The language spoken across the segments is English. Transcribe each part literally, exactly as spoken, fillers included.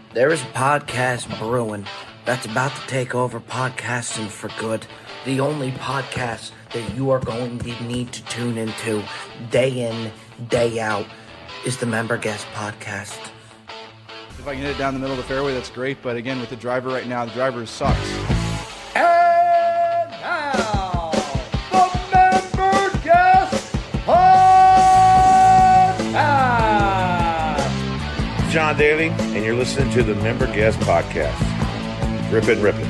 There is a podcast brewing that's about to take over podcasting for good. The only podcast that you are going to need to tune into day in, day out is the Member Guest Podcast. If I can hit it down the middle of the fairway, that's great. But again, with the driver right now, the driver sucks. And now, the Member Guest Podcast. John Daly, and you're listening to the Member Guest Podcast. Rip it, rip it.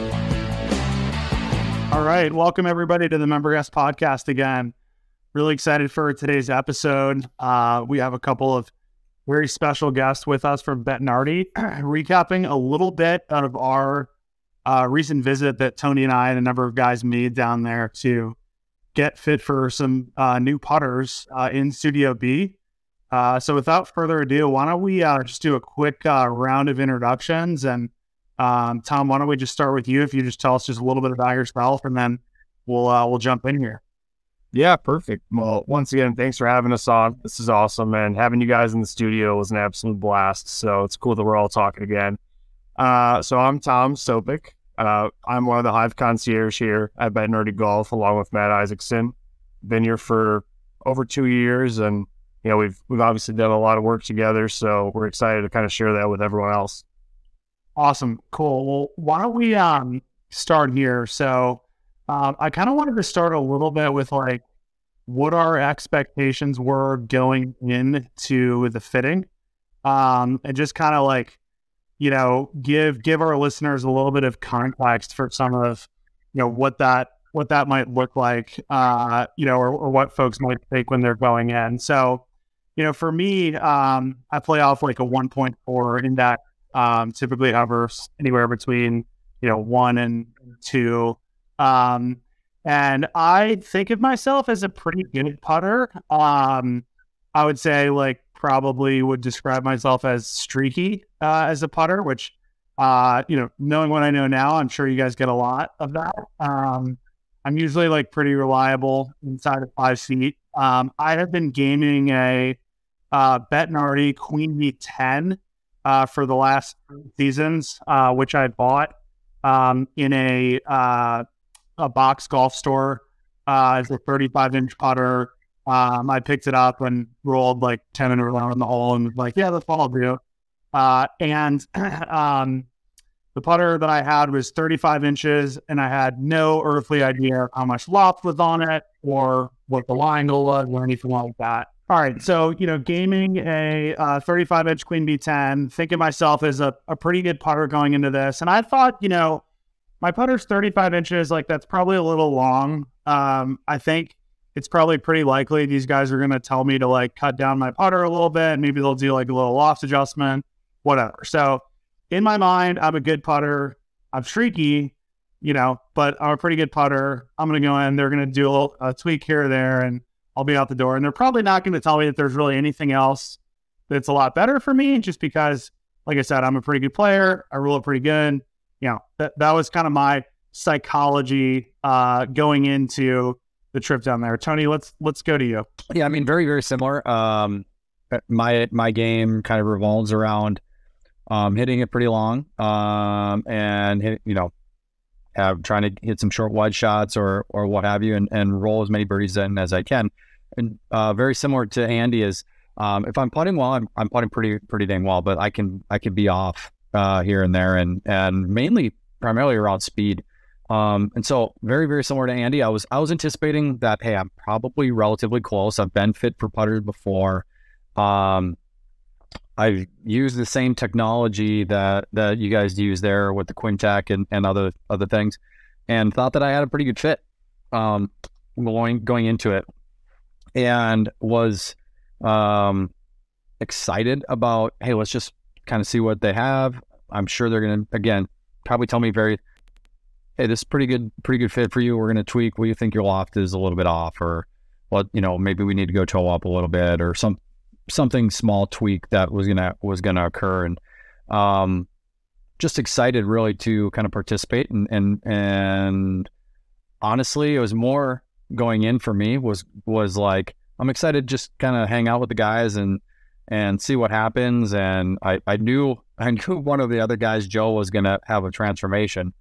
All right, welcome everybody to the Member Guest Podcast again. Really excited for today's episode. Uh, we have a couple of very special guests with us from Bettinardi, recapping a little bit of our uh, recent visit that Tony and I and a number of guys made down there to get fit for some uh, new putters uh, in Studio B. Uh, so without further ado, why don't we uh, just do a quick uh, round of introductions. And um, Tom, why don't we just start with you? If you just tell us just a little bit about yourself, and then we'll uh, we'll jump in here. Yeah, perfect. Well, once again, thanks for having us on. This is awesome, and having you guys in the studio was an absolute blast. So it's cool that we're all talking again. Uh, so I'm Tom Sopik. Uh, I'm one of the Hive concierge here at Bettinardi Golf, along with Matt Isaacson. Been here for over two years, and you know we've we've obviously done a lot of work together. So we're excited to kind of share that with everyone else. Awesome, cool. Well, why don't we um start here? So. Um, I kind of wanted to start a little bit with like what our expectations were going into the fitting, um, and just kind of like, you know, give give our listeners a little bit of context for some of, you know, what that what that might look like, uh, you know, or, or what folks might think when they're going in. So, you know, for me, um, I play off like a one point four index, um, typically hovers anywhere between, you know, one and two. Um, and I think of myself as a pretty good putter. Um, I would say like probably would describe myself as streaky, uh, as a putter, which, uh, you know, knowing what I know now, I'm sure you guys get a lot of that. Um, I'm usually like pretty reliable inside of five feet. Um, I have been gaming a, uh, Bettinardi Queen V ten, uh, for the last seasons, uh, which I bought, um, in a, uh, a box golf store. Uh, it's a thirty-five inch putter. Um, I picked it up and rolled like ten in a row in the hole and was like, yeah, that's what I'll do. Uh, and um, the putter that I had was thirty-five inches, and I had no earthly idea how much loft was on it or what the lie angle was or anything like that. All right, so, you know, gaming a uh, thirty-five inch Queen V ten, thinking myself as a, a pretty good putter going into this. And I thought, you know, my putter's thirty-five inches, like that's probably a little long. Um, I think it's probably pretty likely these guys are going to tell me to like cut down my putter a little bit. Maybe they'll do like a little loft adjustment, whatever. So in my mind, I'm a good putter. I'm streaky, you know, but I'm a pretty good putter. I'm going to go in, they're going to do a little a tweak here or there, and I'll be out the door. And they're probably not going to tell me that there's really anything else that's a lot better for me, just because, like I said, I'm a pretty good player. I roll it pretty good. You know, that, that was kind of my psychology uh, going into the trip down there. Tony, let's let's go to you. Yeah, I mean, very, very similar. Um, my my game kind of revolves around um, hitting it pretty long um, and, hit, you know, have trying to hit some short wide shots or or what have you, and, and roll as many birdies in as I can. And uh, very similar to Andy is um, if I'm putting well, I'm, I'm putting pretty pretty dang well, but I can I can be off uh, here and there, and and mainly primarily around speed. Um, and so very, very similar to Andy, I was, I was anticipating that, hey, I'm probably relatively close. I've been fit for putters before. Um, I've used the same technology that, that you guys use there with the Quintac and, and other, other things, and thought that I had a pretty good fit, um, going, going into it, and was, um, excited about, hey, let's just kind of see what they have. I'm sure they're going to, again, probably tell me very, hey, this is pretty good, pretty good fit for you. We're going to tweak. What do you think your loft is a little bit off, or what, you know, maybe we need to go toe up a little bit, or some, something small tweak that was going to, was going to occur. And, um, just excited really to kind of participate. And, and, and honestly, it was more going in for me was, was like, I'm excited to just kind of hang out with the guys and, and see what happens. And I, I knew I knew one of the other guys, Joe, was going to have a transformation.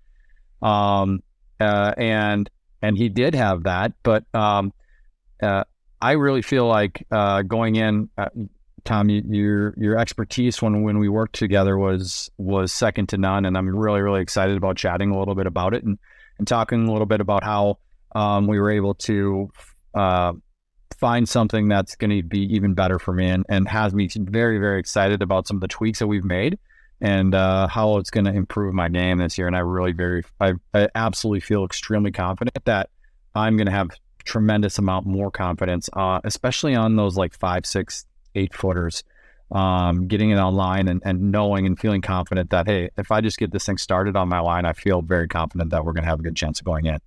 Um, uh, and, and he did have that, but, um, uh, I really feel like, uh, going in, uh, Tom, you, your, your expertise when, when we worked together was, was second to none. And I'm really, really excited about chatting a little bit about it and, and talking a little bit about how, um, we were able to, uh, find something that's going to be even better for me and, and has me very, very excited about some of the tweaks that we've made and uh, how it's going to improve my game this year. And I really very, I, I absolutely feel extremely confident that I'm going to have tremendous amount more confidence, uh, especially on those like five, six, eight footers, um, getting it online and, and knowing and feeling confident that, hey, if I just get this thing started on my line, I feel very confident that we're going to have a good chance of going in.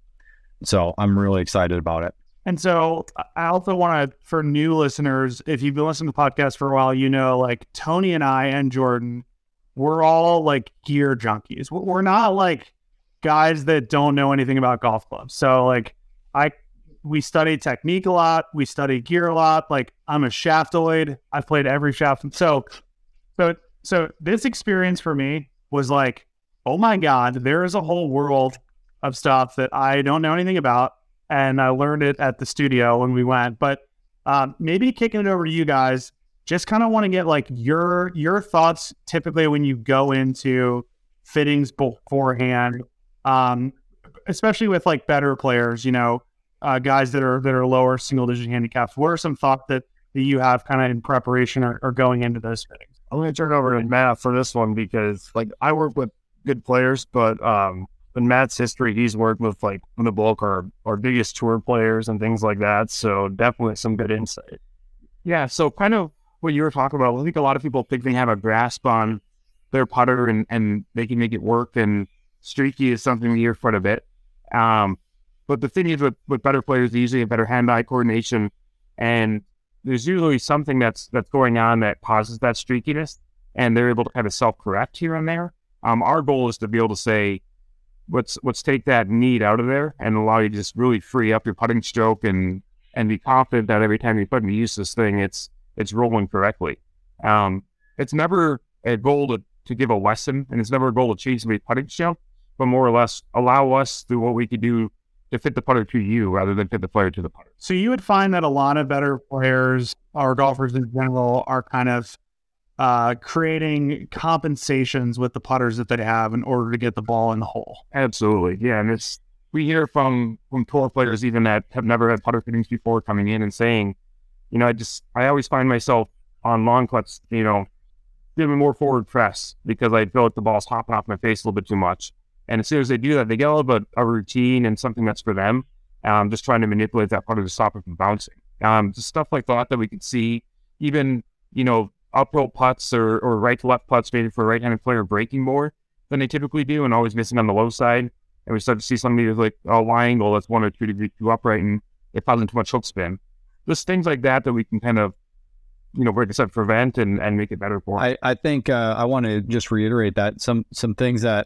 So I'm really excited about it. And so I also want to, for new listeners, if you've been listening to the podcast for a while, you know, like Tony and I and Jordan, we're all like gear junkies. We're not like guys that don't know anything about golf clubs. So like I, we study technique a lot. We study gear a lot. Like I'm a shaftoid. I've played every shaft. So, so, so this experience for me was like, oh my God, there is a whole world of stuff that I don't know anything about. And I learned it at the studio when we went, but um, maybe kicking it over to you guys, just kind of want to get like your, your thoughts typically when you go into fittings beforehand, um, especially with like better players, you know, uh, guys that are, that are lower single digit handicaps. What are some thoughts that, that you have kind of in preparation or, or going into those fittings? I'm going to turn it over to Matt for this one because like I work with good players, but, um, in Matt's history, he's worked with like the bulk our, our biggest tour players and things like that. So definitely some good insight. Yeah. So kind of what you were talking about, I think a lot of people think they have a grasp on their putter and, and they can make it work. And streaky is something we hear quite a bit. Um, but the thing is with, with better players, they usually have better hand-eye coordination. And there's usually something that's, that's going on that causes that streakiness. And they're able to kind of self-correct here and there. Um, our goal is to be able to say, Let's let's take that need out of there and allow you to just really free up your putting stroke and and be confident that every time you put into use this thing, it's it's rolling correctly. Um, it's never a goal to, to give a lesson, and it's never a goal to change somebody's putting stroke, but more or less allow us to do what we could do to fit the putter to you rather than fit the player to the putter. So you would find that a lot of better players or golfers in general are kind of Uh, creating compensations with the putters that they have in order to get the ball in the hole. Absolutely. Yeah. And it's, we hear from, from tour players even that have never had putter fittings before coming in and saying, you know, I just, I always find myself on long putts, you know, giving more forward press because I feel like the ball's hopping off my face a little bit too much. And as soon as they do that, they get a little bit of a routine and something that's for them. Um, just trying to manipulate that putter to stop it from bouncing. Um, just stuff like that that we could see, even, you know, uphill putts or, or right to left putts maybe for a right-handed player breaking more than they typically do and always missing on the low side. And we start to see somebody with like a Y angle that's one or two degrees too upright and it causing too much hook spin. Just things like that that we can kind of, you know, like I said, prevent and, and make it better for them. I, I think uh, I want to just reiterate that some some things that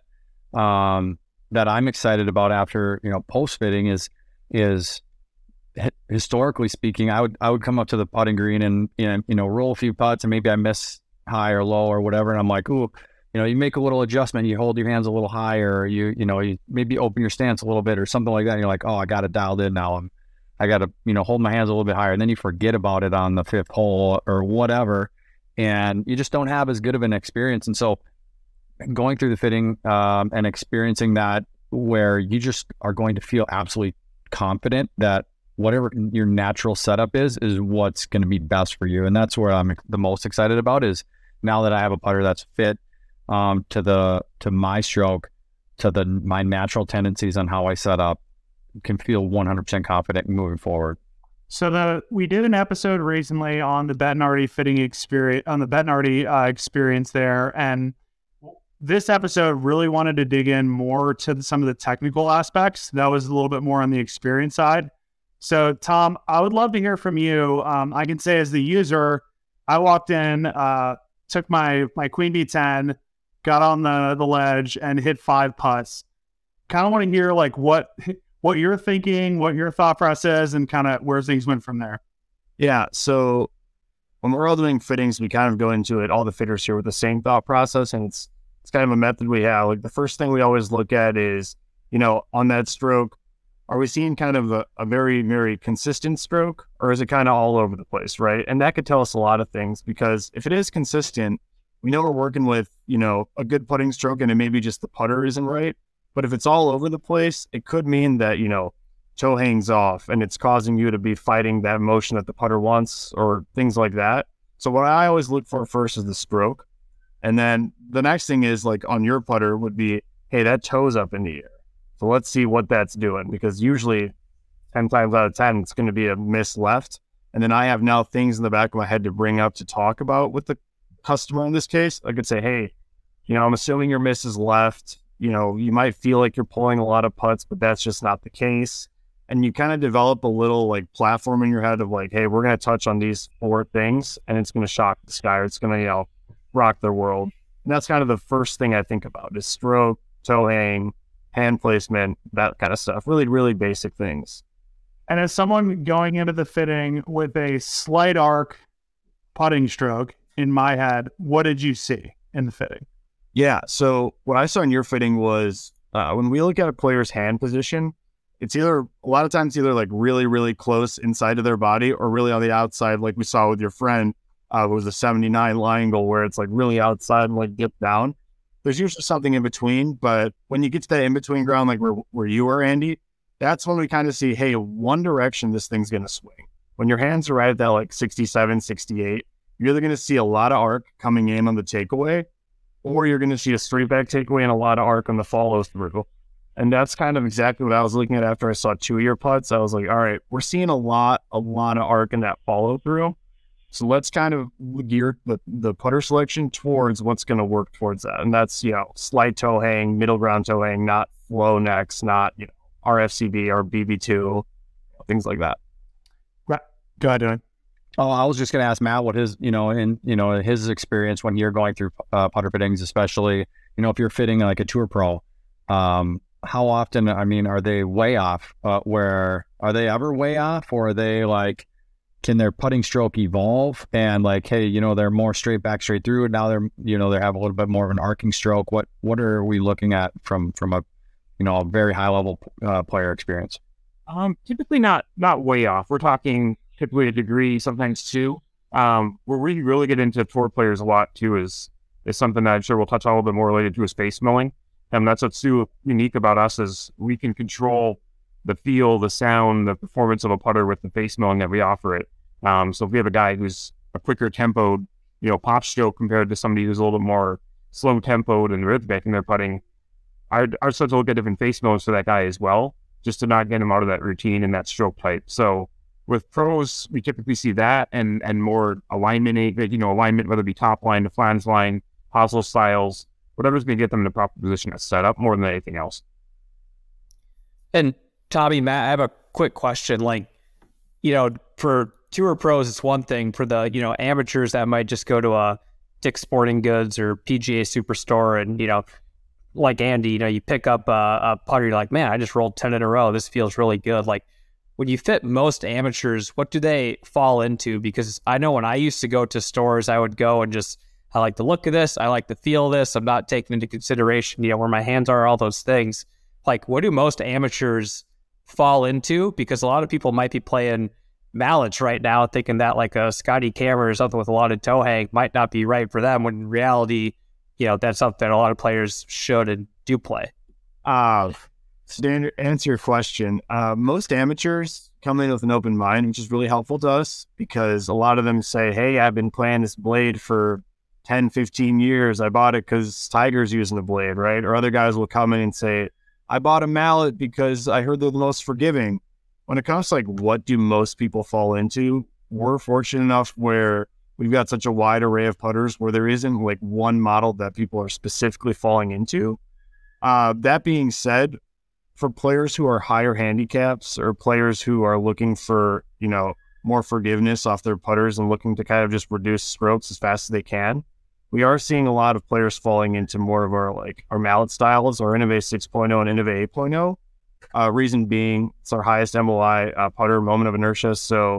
um, that I'm excited about after, you know, post fitting is is historically speaking, I would I would come up to the putting green and you know, you know roll a few putts and maybe I miss high or low or whatever, and I'm like, ooh, you know, you make a little adjustment, you hold your hands a little higher, or you you know, you maybe open your stance a little bit or something like that. And you're like, oh, I got it dialed in now. I'm I got to you know hold my hands a little bit higher, and then you forget about it on the fifth hole or whatever, and you just don't have as good of an experience. And so, going through the fitting um, and experiencing that, where you just are going to feel absolutely confident that whatever your natural setup is, is what's going to be best for you. And that's where I'm the most excited about is now that I have a putter that's fit um, to the, to my stroke, to the, my natural tendencies on how I set up, can feel one hundred percent confident moving forward. So the, we did an episode recently on the Bettinardi fitting experience, on the Bettinardi uh, experience there. And this episode really wanted to dig in more to some of the technical aspects. That was a little bit more on the experience side. So, Tom, I would love to hear from you. Um, I can say as the user, I walked in, uh, took my my Queen B ten, got on the, the ledge, and hit five putts. Kind of want to hear like what what you're thinking, what your thought process is, and kind of where things went from there. Yeah. So when we're all doing fittings, we kind of go into it, all the fitters here, with the same thought process. And it's, it's kind of a method we have. Like the first thing we always look at is, you know, on that stroke, are we seeing kind of a, a very, very consistent stroke, or is it kind of all over the place, right? And that could tell us a lot of things, because if it is consistent, we know we're working with, you know, a good putting stroke, and it may be just the putter isn't right. But if it's all over the place, it could mean that, you know, toe hangs off and it's causing you to be fighting that motion that the putter wants, or things like that. So what I always look for first is the stroke. And then the next thing is, like on your putter would be, hey, that toe's up in the air. So let's see what that's doing, because usually ten times out of ten, it's going to be a miss left. And then I have now things in the back of my head to bring up to talk about with the customer in this case. I could say, hey, you know, I'm assuming your miss is left. You know, you might feel like you're pulling a lot of putts, but that's just not the case. And you kind of develop a little like platform in your head of like, hey, we're going to touch on these four things and it's going to shock the sky, or it's going to, you know, rock their world. And that's kind of the first thing I think about is stroke, toe hang, hand placement, that kind of stuff. Really, really basic things. And as someone going into the fitting with a slight arc putting stroke in my head, what did you see in the fitting? Yeah. So what I saw in your fitting was uh, when we look at a player's hand position, it's either a lot of times either like really, really close inside of their body, or really on the outside, like we saw with your friend, uh, it was a seventy-nine lie angle where it's like really outside and like dipped down. There's usually something in between, but when you get to that in-between ground, like where, where you are, Andy, that's when we kind of see, hey, one direction this thing's going to swing. When your hands are right at that like sixty-seven, sixty-eight, you're either going to see a lot of arc coming in on the takeaway, or you're going to see a straight back takeaway and a lot of arc on the follow through. And that's kind of exactly what I was looking at after I saw two of your putts. I was like, all right, we're seeing a lot, a lot of arc in that follow through. So let's kind of gear the, the putter selection towards what's going to work towards that. And that's, you know, slight toe hang, middle ground toe hang, not flow necks, not, you know, R F C B or B B two, things like that. Right. Go ahead, Dylan. Oh, I was just going to ask Matt what his, you know, in, you know, his experience when you're going through uh, putter fittings, especially, you know, if you're fitting like a tour pro, um, how often, I mean, are they way off? Uh, where are they ever way off, or are they like, can their putting stroke evolve and like, hey, you know, they're more straight back, straight through, and now they're, you know, they have a little bit more of an arcing stroke. What, what are we looking at from, from a, you know, a very high level uh, player experience? Um, typically not, not way off. We're talking typically a degree, sometimes two. Um, where we really get into tour players a lot too is, is something that I'm sure we'll touch on a little bit more related to is face milling. And that's what's so unique about us is we can control the feel, the sound, the performance of a putter with the face milling that we offer it. Um, so if we have a guy who's a quicker tempoed, you know, pop stroke compared to somebody who's a little bit more slow tempoed and rhythmic in their putting, our our starts to look at different face millings for that guy as well, just to not get him out of that routine and that stroke type. So with pros, we typically see that and and more alignment, you know, alignment, whether it be top line to flange line, hosel styles, whatever's going to get them in the proper position to set up more than anything else. And Tommy, Matt, I have a quick question. Like, you know, for tour pros, it's one thing. For the, you know, amateurs that might just go to a Dick's Sporting Goods or P G A Superstore and, you know, like Andy, you know, you pick up a, a putter, you're like, man, I just rolled ten in a row. This feels really good. Like, when you fit most amateurs, what do they fall into? Because I know when I used to go to stores, I would go and just, I like the look of this. I like the feel of this. I'm not taking into consideration, you know, where my hands are, all those things. Like, what do most amateurs fall into? Because a lot of people might be playing mallets right now, thinking that like a Scotty Cameron or something with a lot of toe hang might not be right for them, when in reality, you know, that's something a lot of players should and do play. Uh, so to answer your question, uh, most amateurs come in with an open mind, which is really helpful to us, because a lot of them say, hey, I've been playing this blade for ten, fifteen years. I bought it because Tiger's using the blade, right? Or other guys will come in and say, I bought a mallet because I heard they're the most forgiving. When it comes to like, what do most people fall into? We're fortunate enough where we've got such a wide array of putters where there isn't like one model that people are specifically falling into. Uh, that being said, for players who are higher handicaps or players who are looking for, you know, more forgiveness off their putters and looking to kind of just reduce strokes as fast as they can, we are seeing a lot of players falling into more of our like our mallet styles, or Innovate six point oh and Innovate eight point oh. Uh, reason being, it's our highest M O I uh, putter, moment of inertia. So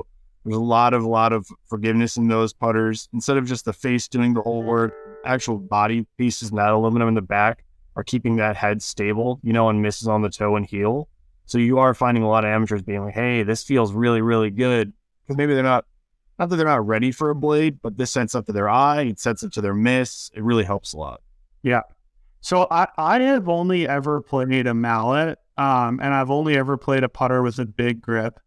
There's a lot of, a lot of forgiveness in those putters. Instead of just the face doing the whole work, actual body pieces, not aluminum in the back, are keeping that head stable, you know, and misses on the toe and heel. So you are finding a lot of amateurs being like, hey, this feels really, really good. Because maybe they're not, not that they're not ready for a blade, but this sets up to their eye, it sets up to their miss. It really helps a lot. Yeah. So I, I have only ever played a mallet, um, and I've only ever played a putter with a big grip.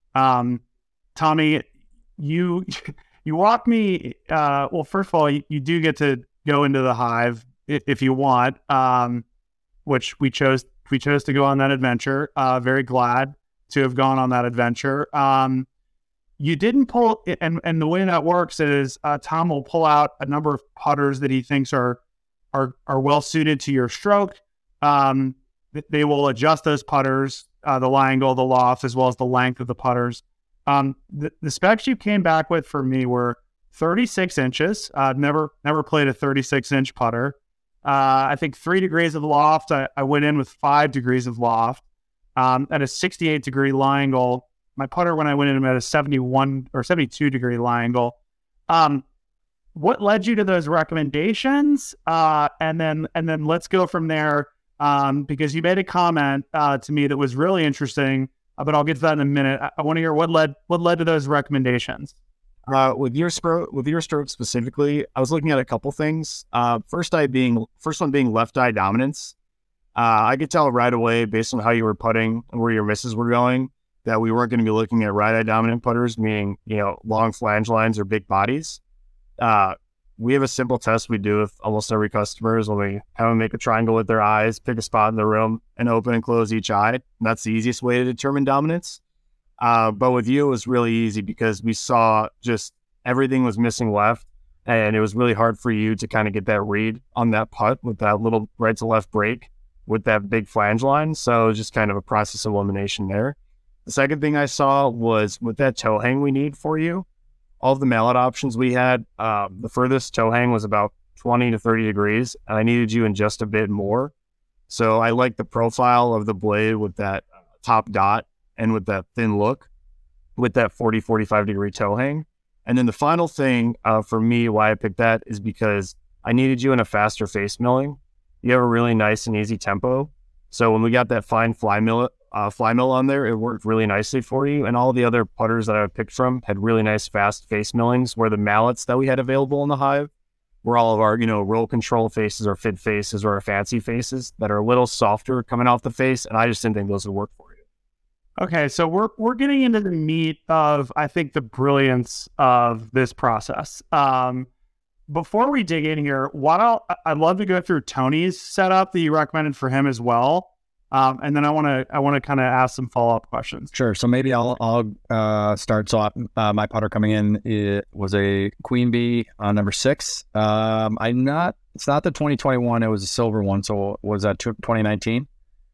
Um, Tommy, you you walk me. Uh, well, first of all, you, you do get to go into the hive if, if you want, um, which we chose. We chose to go on that adventure. Uh, very glad to have gone on that adventure. Um, you didn't pull, and and the way that works is uh, Tom will pull out a number of putters that he thinks are are are well suited to your stroke. Um, they will adjust those putters, uh, the lie angle, the loft, as well as the length of the putters. Um, the, the specs you came back with for me were thirty-six inches. I've uh, never, never played a thirty-six inch putter. Uh, I think three degrees of loft. I, I went in with five degrees of loft, um, at a sixty-eight degree lie angle. My putter, when I went in at a seventy-one or seventy-two degree lie angle. Um, what led you to those recommendations? Uh, and then, and then let's go from there. Um, because you made a comment, uh, to me that was really interesting. But I'll get to that in a minute. I, I want to hear what led what led to those recommendations. Uh, with your stroke, with your stroke specifically, I was looking at a couple things. Uh, first eye being first one being left eye dominance. Uh, I could tell right away based on how you were putting and where your misses were going that we weren't going to be looking at right eye dominant putters, meaning you know long flange lines or big bodies. Uh, we have a simple test we do with almost every customer is when we have them make a triangle with their eyes, pick a spot in the room, and open and close each eye. And that's the easiest way to determine dominance. Uh, but with you, it was really easy because we saw just everything was missing left, and it was really hard for you to kind of get that read on that putt with that little right to left break with that big flange line. So it was just kind of a process of elimination there. The second thing I saw was with that toe hang we need for you, all of the mallet options we had, uh, the furthest toe hang was about twenty to thirty degrees, and I needed you in just a bit more. So I like the profile of the blade with that top dot and with that thin look, with that forty, forty-five degree toe hang. And then the final thing uh, for me, why I picked that is because I needed you in a faster face milling. You have a really nice and easy tempo. So when we got that fine fly mill, uh, fly mill on there, it worked really nicely for you. And all the other putters that I picked from had really nice fast face millings, where the mallets that we had available in the hive were all of our, you know, roll control faces or fit faces or our fancy faces that are a little softer coming off the face. And I just didn't think those would work for you. Okay, so we're we're getting into the meat of, I think, the brilliance of this process. Um, before we dig in here, why don't I'd love to go through Tony's setup that you recommended for him as well, um, and then I want to I want to kind of ask some follow up questions. Sure. So maybe I'll I'll uh, start. So uh, my putter coming in, it was a Queen Bee uh, number six. Um, I'm not. It's not the twenty twenty-one. It was a silver one. So was that twenty nineteen?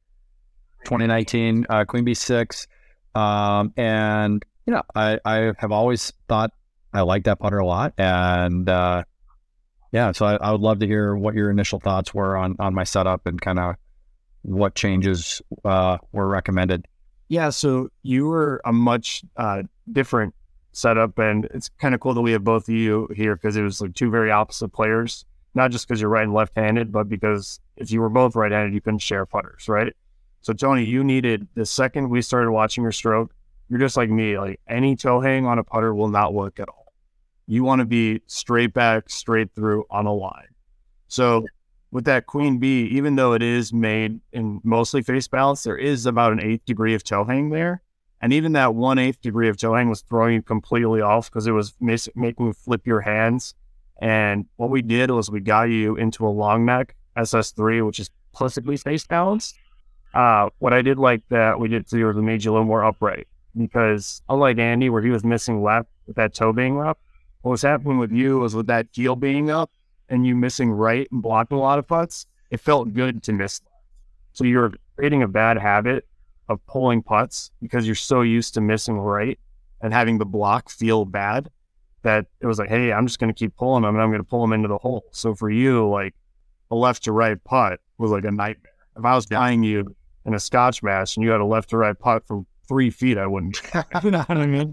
twenty nineteen uh, Queen Bee six, um, and you know I, I have always thought I like that putter a lot, and uh, yeah, so I, I would love to hear what your initial thoughts were on on my setup and kind of what changes uh, were recommended. Yeah, so you were a much uh, different setup, and it's kind of cool that we have both of you here because it was like two very opposite players. Not just because you're right and left-handed, but because if you were both right-handed, you couldn't share putters, right? So Tony, you needed, the second we started watching your stroke, you're just like me, like any toe hang on a putter will not work at all. You want to be straight back, straight through on a line. So with that Queen Bee, even though it is made in mostly face balance, there is about an eighth degree of toe hang there. And even that one eighth degree of toe hang was throwing you completely off because it was mis- making you flip your hands. And what we did was we got you into a long neck S S three, which is implicitly face balanced. Uh, what I did like that we did to was we made you a little more upright because unlike Andy, where he was missing left with that toe being up, what was happening with you was with that heel being up and you missing right and blocking a lot of putts, it felt good to miss left. So you're creating a bad habit of pulling putts because you're so used to missing right and having the block feel bad that it was like, hey, I'm just going to keep pulling them and I'm going to pull them into the hole. So for you, like a left to right putt was like a nightmare. If I was buying you in a Scotch match and you had a left to right putt from three feet, I wouldn't. You know what I mean?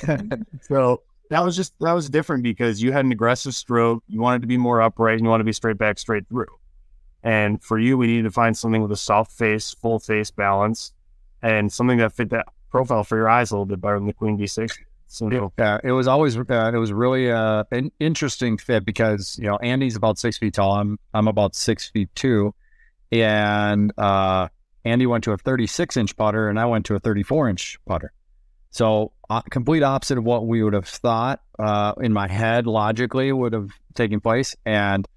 So that was just, that was different because you had an aggressive stroke. You wanted to be more upright and you want to be straight back, straight through. And for you, we needed to find something with a soft face, full face balance, and something that fit that profile for your eyes a little bit better than the Queen D six. So yeah, it was always uh, it was really uh, an interesting fit because, you know, Andy's about six feet tall. I'm I'm about six feet two, and uh, Andy went to a thirty-six inch putter, and I went to a thirty-four inch putter. So uh, complete opposite of what we would have thought uh, in my head logically would have taken place, and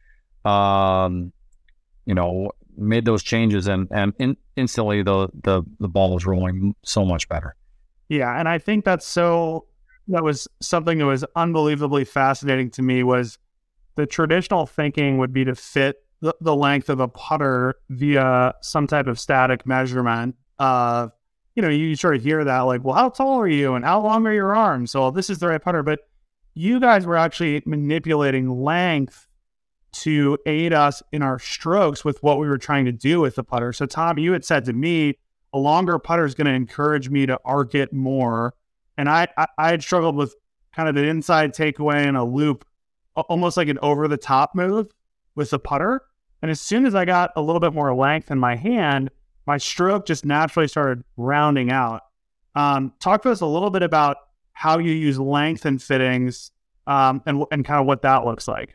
um, you know, made those changes, and and in, instantly the the the ball was rolling so much better. Yeah, and I think that's so. That was something that was unbelievably fascinating to me. Was the traditional thinking would be to fit the, the length of a putter via some type of static measurement. Uh, you know, you sort of hear that like, well, how tall are you and how long are your arms? So this is the right putter. But you guys were actually manipulating length to aid us in our strokes with what we were trying to do with the putter. So Tom, you had said to me, a longer putter is going to encourage me to arc it more. And I, I, I had struggled with kind of an inside takeaway and a loop, almost like an over-the-top move with the putter. And as soon as I got a little bit more length in my hand, my stroke just naturally started rounding out. Um, talk to us a little bit about how you use length and fittings um, and, and kind of what that looks like.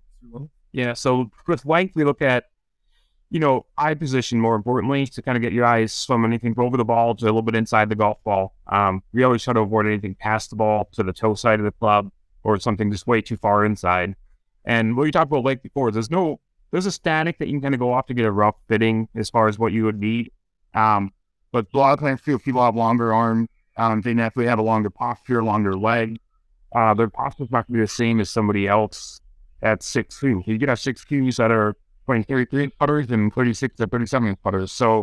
Yeah, so with length, we look at, you know, eye position more importantly to kind of get your eyes from anything over the ball to a little bit inside the golf ball. Um, we always try to avoid anything past the ball to the toe side of the club or something just way too far inside. And what you talked about length before, there's no, there's a static that you can kind of go off to get a rough fitting as far as what you would need. Um, but a lot of times people have longer arms, um, they naturally have a longer posture, longer leg. Uh, their posture's not going to be the same as somebody else at six feet. You get have six feet that are playing thirty-three inch putters and thirty-six to thirty-seven inch putters. So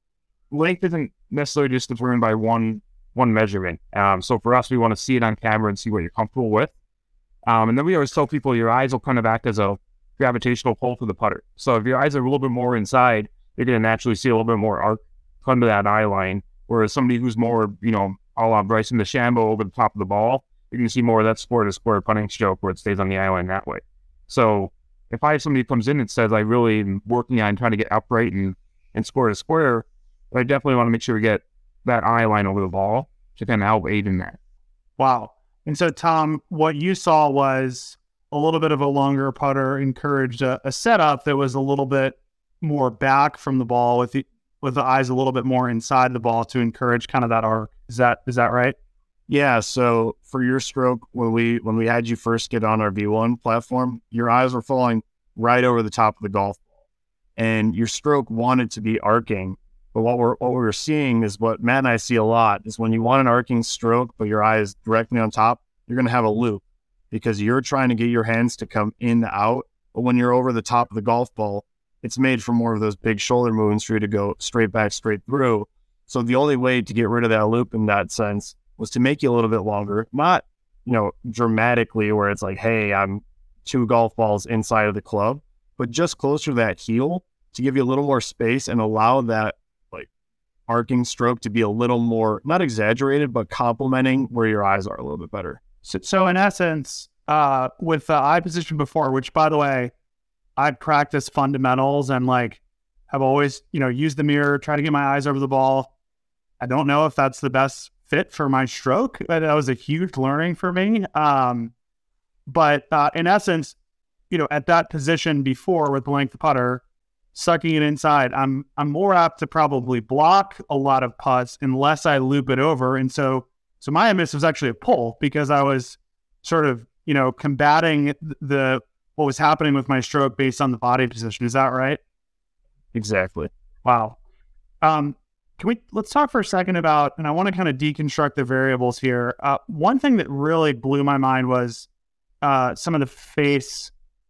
length isn't necessarily just determined by one one measurement. Um, so for us, we want to see it on camera and see what you're comfortable with. Um, and then we always tell people your eyes will kind of act as a gravitational pull to the putter. So if your eyes are a little bit more inside, you're going to naturally see a little bit more arc come to that eye line. Whereas somebody who's more, you know, a la Bryson DeChambeau over the top of the ball, you can see more of that square to square putting stroke where it stays on the eye line that way. So if I have somebody who comes in and says, I really am working on trying to get upright and, and square to square, I definitely want to make sure we get that eye line over the ball to kind of help aid in that. Wow. And so, Tom, what you saw was a little bit of a longer putter encouraged a, a setup that was a little bit more back from the ball with the with the eyes a little bit more inside the ball to encourage kind of that arc. Is that is that right? Yeah, so for your stroke, when we when we had you first get on our V one platform, your eyes were falling right over the top of the golf ball, and your stroke wanted to be arcing. But what we're what we're seeing is what Matt and I see a lot is when you want an arcing stroke, but your eye is directly on top, you're going to have a loop because you're trying to get your hands to come in out. But when you're over the top of the golf ball, it's made for more of those big shoulder movements for you to go straight back, straight through. So the only way to get rid of that loop in that sense was to make you a little bit longer, not, you know, dramatically where it's like, hey, I'm two golf balls inside of the club, but just closer to that heel to give you a little more space and allow that like arcing stroke to be a little more, not exaggerated, but complementing where your eyes are a little bit better. So, so in essence, uh, with the eye position before, which by the way, I practice fundamentals and like have always, you know, used the mirror, try to get my eyes over the ball. I don't know if that's the best fit for my stroke, but that was a huge learning for me. Um, but uh, in essence, you know, at that position before with the length of putter, sucking it inside, I'm I'm more apt to probably block a lot of putts unless I loop it over. And so, so my miss was actually a pull because I was sort of, you know, combating the what was happening with my stroke based on the body position. Is that right? Exactly. Wow. Um, Can we, let's talk for a second about, and I want to kind of deconstruct the variables here. Uh, one thing that really blew my mind was uh, some of the face,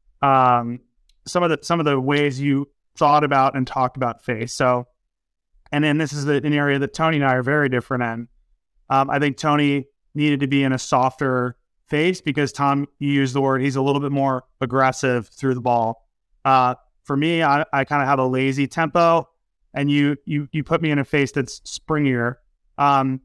um, some of the, some of the ways you thought about and talked about face. So, and then this is the, an area that Tony and I are very different in. Um, I think Tony needed to be in a softer face because Tom, you used the word, he's a little bit more aggressive through the ball. Uh, for me, I, I kind of have a lazy tempo. And you you you put me in a face that's springier. Um,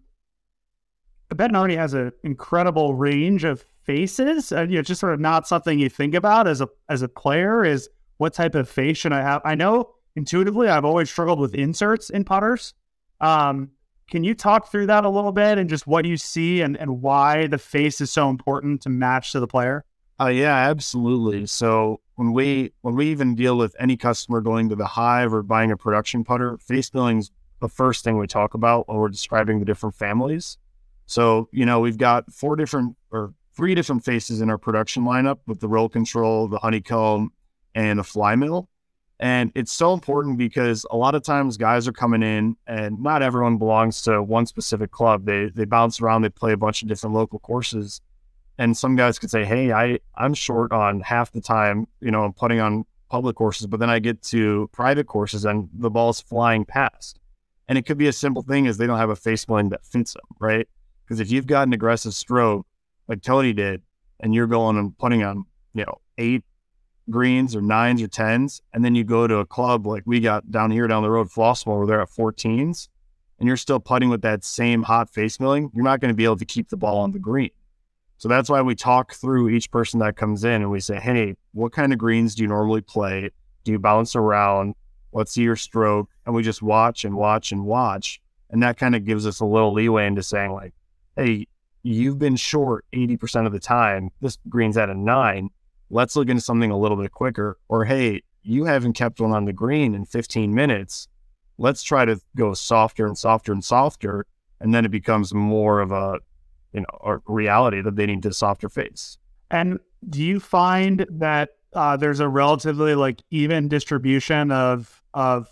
Bettinardi has an incredible range of faces. Uh, you know, just sort of not something you think about as a as a player is what type of face should I have? I know intuitively I've always struggled with inserts in putters. Um, can you talk through that a little bit and just what you see and, and why the face is so important to match to the player? Uh, yeah, absolutely. So when we when we even deal with any customer going to the Hive or buying a production putter, face milling's the first thing we talk about when we're describing the different families. So, you know, we've got four different or three different faces in our production lineup with the roll control, the honeycomb, and the fly mill. And it's so important because a lot of times guys are coming in and not everyone belongs to one specific club. They they bounce around, they play a bunch of different local courses. And some guys could say, hey, I, I'm short on half the time, you know, I'm putting on public courses, but then I get to private courses and the ball's flying past. And it could be a simple thing as they don't have a face milling that fits them, right? Because if you've got an aggressive stroke like Tony did, and you're going and putting on, you know, eight greens or nines or tens, and then you go to a club like we got down here down the road, Flossmoor, where they're at fourteens, and you're still putting with that same hot face milling, you're not going to be able to keep the ball on the green. So that's why we talk through each person that comes in and we say, hey, what kind of greens do you normally play? Do you bounce around? Let's see your stroke. And we just watch and watch and watch. And that kind of gives us a little leeway into saying like, hey, you've been short eighty percent of the time. This green's at a nine. Let's look into something a little bit quicker. Or, hey, you haven't kept one on the green in fifteen minutes. Let's try to go softer and softer and softer. And then it becomes more of a, you know, or reality that they need to softer face. And do you find that uh, there's a relatively like even distribution of of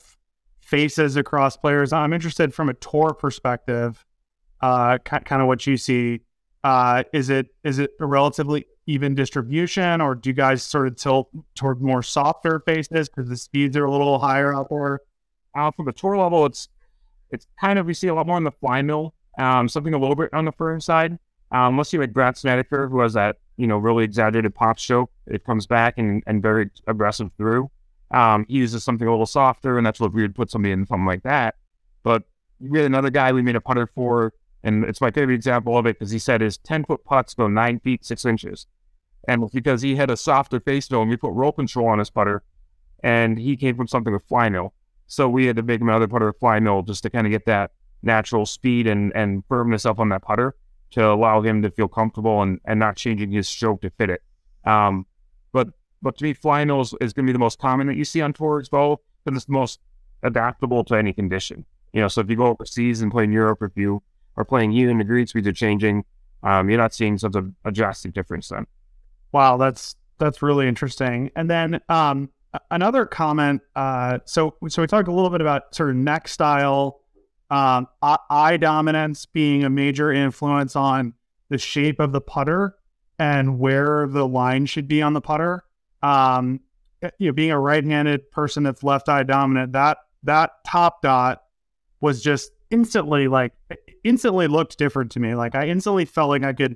faces across players? I'm interested from a tour perspective, uh, k- kind of what you see. Uh, is it is it a relatively even distribution, or do you guys sort of tilt toward more softer faces because the speeds are a little higher out there? Uh, from the tour level, it's it's kind of, we see a lot more on the fly mill. Um, something a little bit on the firm side. Um, unless you like Brad Snedeker, who has that, you know, really exaggerated pop stroke, it comes back and, and very aggressive through. Um, he uses something a little softer, and that's what we would put somebody in something like that. But we had another guy we made a putter for, and it's my favorite example of it because he said his ten-foot putts go nine feet, six inches. And because he had a softer face mill, and we put roll control on his putter, and he came from something with fly mill. So we had to make him another putter with fly mill just to kind of get that natural speed and, and firmness up on that putter to allow him to feel comfortable and, and not changing his stroke to fit it. Um, but but to me, fly mill is, is going to be the most common that you see on tour as well, but it's the most adaptable to any condition. You know, so if you go overseas and play in Europe, if you are playing you and the green speeds are changing, um, you're not seeing such a, a drastic difference then. Wow, that's that's really interesting. And then um, another comment. Uh, so so we talked a little bit about sort of neck style. Um, eye dominance being a major influence on the shape of the putter and where the line should be on the putter. Um, you know, being a right-handed person that's left eye dominant, that that top dot was just instantly like instantly looked different to me. Like I instantly felt like I could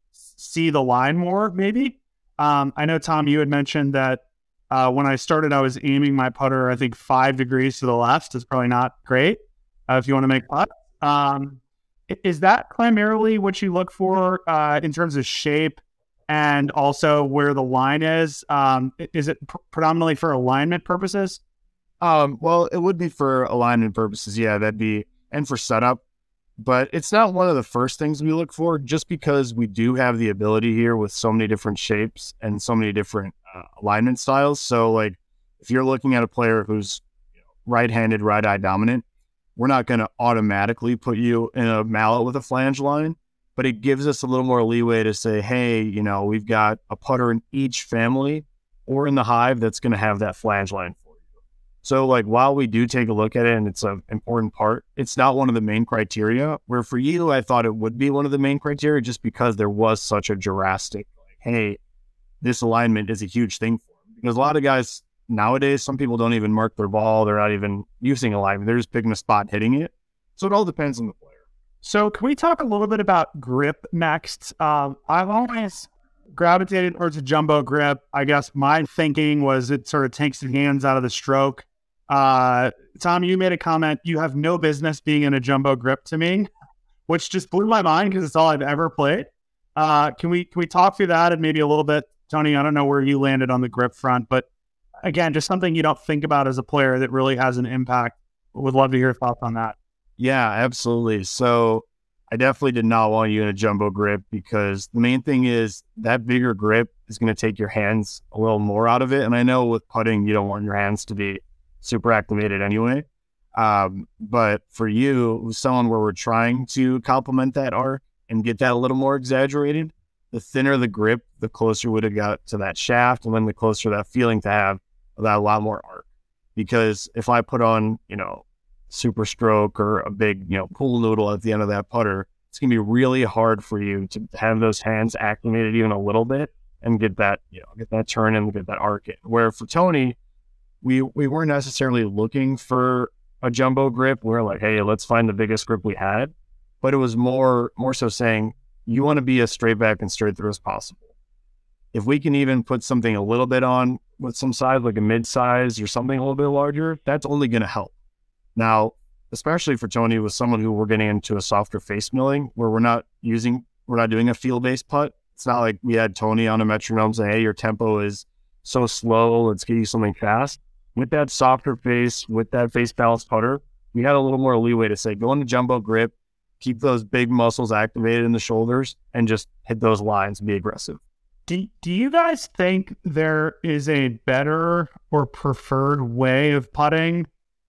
see the line more. Maybe um, I know Tom, you had mentioned that uh, when I started, I was aiming my putter, I think five degrees to the left. Is probably not great. Uh, if you want to make putts. Um, is that primarily what you look for uh, in terms of shape and also where the line is? Um, is it pr- predominantly for alignment purposes? Um, well, it would be for alignment purposes. Yeah, that'd be, and for setup, but it's not one of the first things we look for just because we do have the ability here with so many different shapes and so many different uh, alignment styles. So like if you're looking at a player who's you know, right-handed, right eye dominant, we're not going to automatically put you in a mallet with a flange line, but it gives us a little more leeway to say, hey, you know, we've got a putter in each family or in the Hive that's going to have that flange line for you. So like, while we do take a look at it and it's an important part, it's not one of the main criteria, where for you, I thought it would be one of the main criteria just because there was such a drastic, like, hey, this alignment is a huge thing for them. Because a lot of guys nowadays, some people don't even mark their ball. They're not even using alignment. They're just picking a spot, hitting it. So it all depends on the player. So can we talk a little bit about grip next? Um, I've always gravitated towards a jumbo grip. I guess my thinking was it sort of takes the hands out of the stroke. Uh, Tom, you made a comment. You have no business being in a jumbo grip to me. which just blew my mind because it's all I've ever played. Uh, can we can we talk through that and maybe a little bit, Tony? I don't know where you landed on the grip front, but again, just something you don't think about as a player that really has an impact. Would love to hear your thoughts on that. Yeah, absolutely. So I definitely did not want you in a jumbo grip because the main thing is that bigger grip is going to take your hands a little more out of it. And I know with putting, you don't want your hands to be super activated anyway. Um, but for you, with someone where we're trying to complement that arc and get that a little more exaggerated, the thinner the grip, the closer would have got to that shaft, and then the closer that feeling to have that a lot more arc. Because if I put on, you know, super stroke or a big, you know, pool noodle at the end of that putter, it's going to be really hard for you to have those hands activated even a little bit and get that, you know, get that turn and get that arc in. Where for Tony, we we weren't necessarily looking for a jumbo grip. We're like, hey, let's find the biggest grip we had. But it was more more so saying, you want to be as straight back and straight through as possible. If we can even put something a little bit on with some size, like a mid-size or something a little bit larger, that's only going to help. Now, especially for Tony, with someone who we're getting into a softer face milling, where we're not using, we're not doing a feel-based putt. It's not like we had Tony on a metronome saying, hey, your tempo is so slow, let's get you something fast. With that softer face, with that face balanced putter, we had a little more leeway to say, go in the jumbo grip, keep those big muscles activated in the shoulders, and just hit those lines and be aggressive. Do, do you guys think there is a better or preferred way of putting,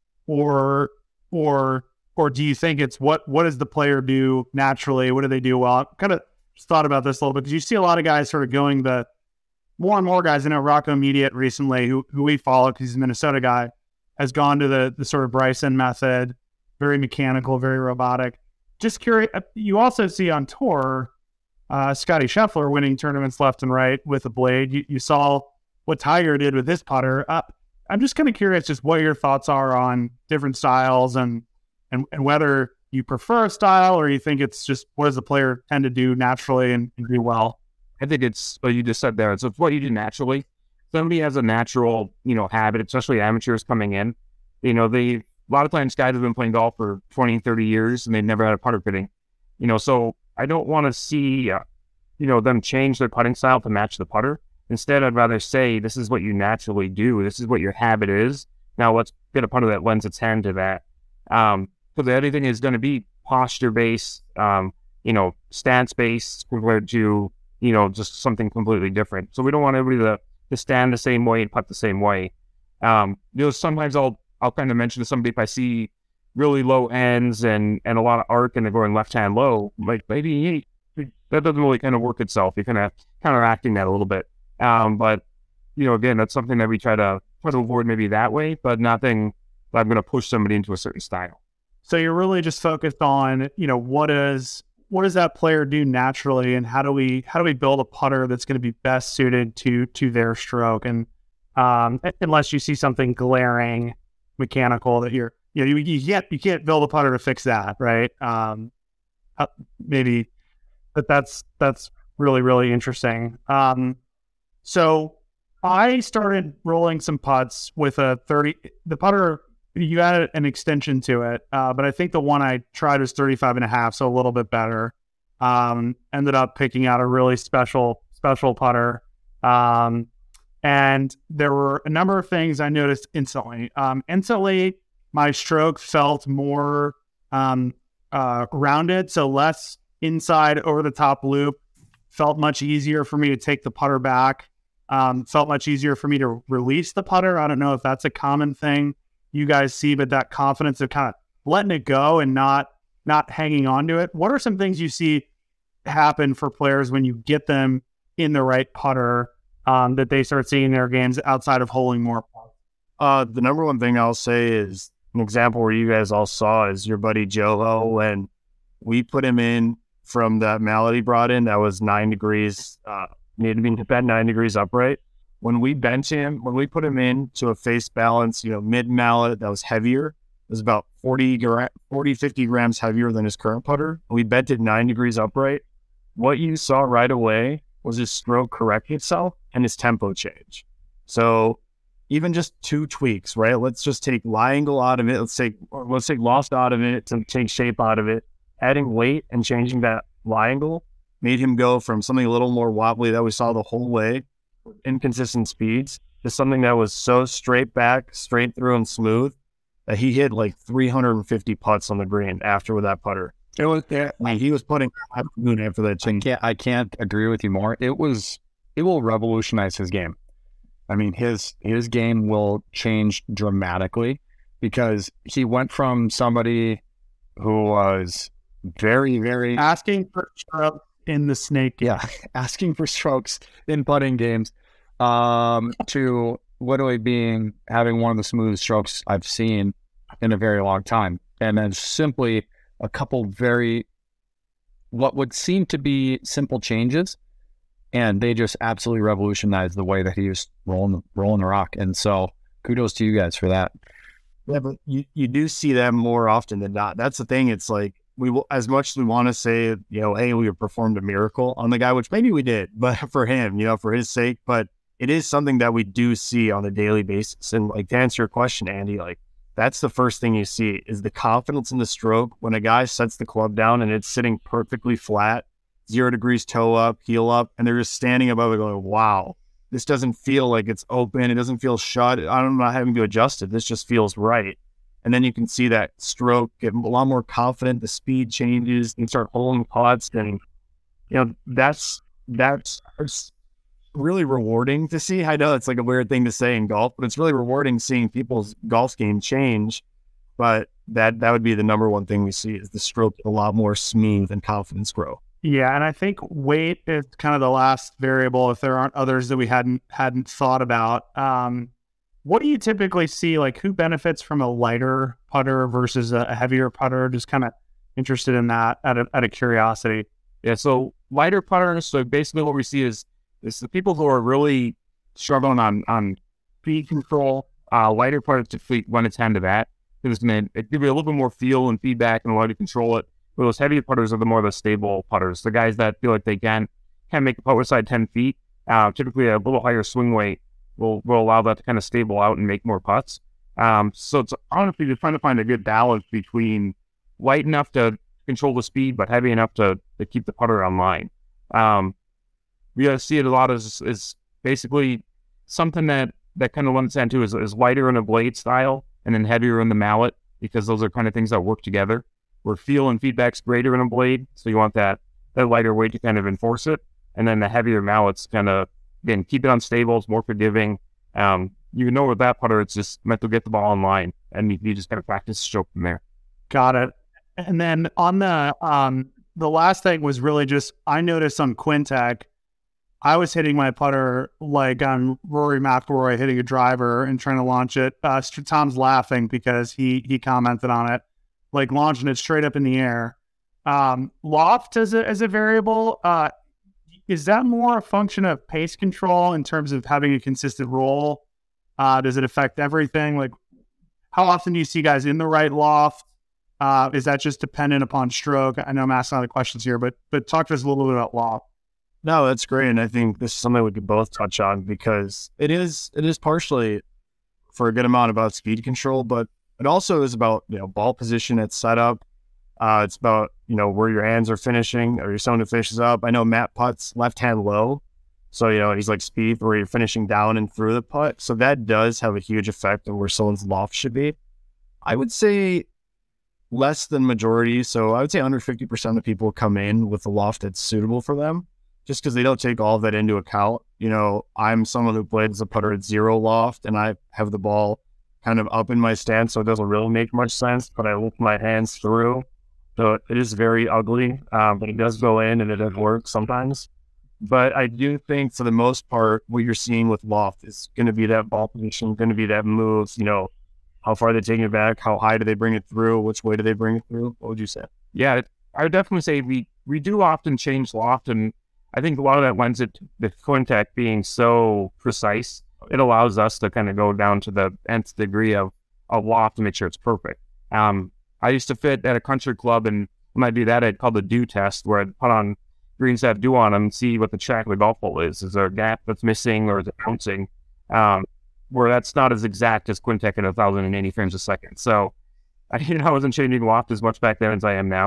or or or do you think it's what what does the player do naturally? What do they do well? I kind of just thought about this a little bit because you see a lot of guys sort of going the more and more guys. I know Rocco Mediate recently, who who we follow because he's a Minnesota guy, has gone to the the sort of Bryson method, very mechanical, very robotic. Just curious, you also see on tour uh, Scotty Scheffler winning tournaments left and right with a blade. You, you saw what Tiger did with his putter. Uh, I'm just kind of curious just what your thoughts are on different styles and, and, and whether you prefer a style or you think it's just what does the player tend to do naturally and, and do well. I think it's what you just said there. It's what you do naturally. Somebody has a natural, you know, habit, especially amateurs coming in. You know, they, a lot of times guys have been playing golf for twenty, thirty years and they've never had a putter fitting. You know, so I don't want to see, uh, you know, them change their putting style to match the putter. Instead, I'd rather say, this is what you naturally do. This is what your habit is. Now let's get a putter that lends its hand to that. Um, so the other thing is going to be posture-based, um, you know, stance-based compared to, you know, just something completely different. So we don't want everybody to, to stand the same way and putt the same way. Um, you know, sometimes I'll, I'll kind of mention to somebody if I see really low ends and, and a lot of arc and they're going left-hand low, like maybe hey, that doesn't really kind of work itself. You're kind of counteracting that a little bit. Um, but, you know, again, that's something that we try to try to avoid maybe that way, but nothing that I'm going to push somebody into a certain style. So you're really just focused on, you know, what is what does that player do naturally, and how do we how do we build a putter that's going to be best suited to to their stroke? And um, unless you see something glaring mechanical that you're, you know, you, you can't you can't build a putter to fix that, right? Um, uh, maybe, but that's that's really really interesting. Um, so I started rolling some putts with a thirty. The putter, you added an extension to it, uh, but I think the one I tried was thirty-five and a half, so a little bit better. Um, ended up picking out a really special special putter. Um, and there were a number of things I noticed instantly. Um, instantly, my stroke felt more um, uh, rounded, so less inside over the top loop. Felt much easier for me to take the putter back. Um, felt much easier for me to release the putter. I don't know if that's a common thing you guys see, but that confidence of kind of letting it go and not not hanging on to it. What are some things you see happen for players when you get them in the right putter um, that they start seeing their games outside of holding more putts? Uh, the number one thing I'll say is an example where you guys all saw is your buddy Joe, when we put him in from that mallet he brought in that was nine degrees, uh, needed to be bent nine degrees upright. When we bent him, when we put him in to a face balance, you know, mid mallet that was heavier, it was about forty, forty, fifty grams heavier than his current putter. We bent it nine degrees upright. What you saw right away was his stroke correct itself and his tempo change. So even just two tweaks, right? Let's just take lie angle out of it. Let's take, or let's take loft out of it to take shape out of it. adding weight and changing that lie angle made him go from something a little more wobbly that we saw the whole way, inconsistent speeds, to something that was so straight back, straight through and smooth that he hit like three hundred fifty putts on the green after with that putter. It was, yeah, like he was putting after that. I can't, I can't agree with you more. It was, it will revolutionize his game. I mean, his his game will change dramatically because he went from somebody who was very, very asking for strokes in the snake game. Yeah, asking for strokes in putting games, um, to literally being having one of the smoothest strokes I've seen in a very long time, and then simply a couple very what would seem to be simple changes. And they just absolutely revolutionized the way that he was rolling, rolling the rock. And so kudos to you guys for that. Yeah, but you, you do see that more often than not. That's the thing. It's like, we will, as much as we want to say, you know, hey, we performed a miracle on the guy, which maybe we did, but for him, you know, for his sake, but it is something that we do see on a daily basis. And like, to answer your question, Andy, like, that's the first thing you see is the confidence in the stroke. When a guy sets the club down and it's sitting perfectly flat, zero degrees toe up, heel up, and they're just standing above it going, wow, this doesn't feel like it's open. It doesn't feel shut. I'm not having to adjust it. This just feels right. And then you can see that stroke get a lot more confident. The speed changes. You start holding putts, and you know that's that's really rewarding to see. I know it's like a weird thing to say in golf, but it's really rewarding seeing people's golf game change. But that that would be the number one thing we see is the stroke a lot more smooth and confidence grow. Yeah, and I think weight is kind of the last variable if there aren't others that we hadn't hadn't thought about. Um, what do you typically see? Like, who benefits from a lighter putter versus a heavier putter? Just kind of interested in that out of, out of curiosity. Yeah, so lighter putters, so basically what we see is, is the people who are really struggling on, on speed control, uh, lighter putters to want to tend to that. It's going to give you a little bit more feel and feedback and allow you to control it. But those heavier putters are the more the stable putters, the guys that feel like they can can make a putt inside ten feet. Uh, typically, a little higher swing weight will will allow that to kind of stable out and make more putts. Um, so it's honestly just trying to find a good balance between light enough to control the speed, but heavy enough to, to keep the putter on line. Um, we see it a lot as is basically something that, that kind of lends into is, is lighter in a blade style and then heavier in the mallet, because those are kind of things that work together. Where feel and feedback's greater in a blade, so you want that that lighter weight to kind of enforce it, and then the heavier mallets kind of, again, keep it unstable, it's more forgiving. Um, you know with that putter, it's just meant to get the ball in line, and you, you just kind of practice stroke from there. Got it. And then on the um, the last thing was really just, I noticed on Quintec, I was hitting my putter like on Rory McIlroy hitting a driver and trying to launch it. Uh, Tom's laughing because he he commented on it, like launching it straight up in the air. Um, loft as a, as a variable, uh, is that more a function of pace control in terms of having a consistent roll? Uh, does it affect everything? Like, how often do you see guys in the right loft? Uh, is that just dependent upon stroke? I know I'm asking a lot of questions here, but but talk to us a little bit about loft. No, that's great. And I think this is something we could both touch on, because it is it is partially for a good amount about speed control, but it also is about, you know, ball position at setup. Uh, it's about, you know, where your hands are finishing, or you're someone who finishes up. I know Matt putts left hand low. So, you know, he's like Spieth, where you're finishing down and through the putt. So that does have a huge effect on where someone's loft should be. I would say less than majority. So I would say under fifty percent of people come in with a loft that's suitable for them, just because they don't take all of that into account. You know, I'm someone who plays a putter at zero loft, and I have the ball kind of up in my stance, so it doesn't really make much sense, but I lift my hands through. So it is very ugly, um, but it does go in and it does work sometimes. But I do think for the most part, what you're seeing with loft is going to be that ball position, going to be that moves, you know, how far they take it back, how high do they bring it through, which way do they bring it through? What would you say? Yeah, I would definitely say we, we do often change loft, and I think a lot of that lends it to the Quintec being so precise. It allows us to kind of go down to the nth degree of, of loft to make sure it's perfect. Um, I used to fit at a country club, and when I do that, I'd call the dew test, where I'd put on greens that have dew on them and see what the track of the golf ball is. Is there a gap that's missing, or is it bouncing? Um, where that's not as exact as Quintec at one thousand eighty frames a second. So I, you know, I wasn't changing loft as much back then as I am now.